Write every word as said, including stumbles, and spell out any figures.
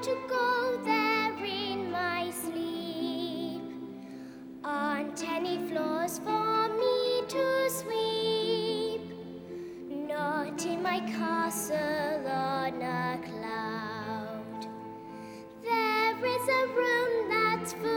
to go there in my sleep. Aren't any floors for me to sweep, not in my castle on a cloud. There is a room that's full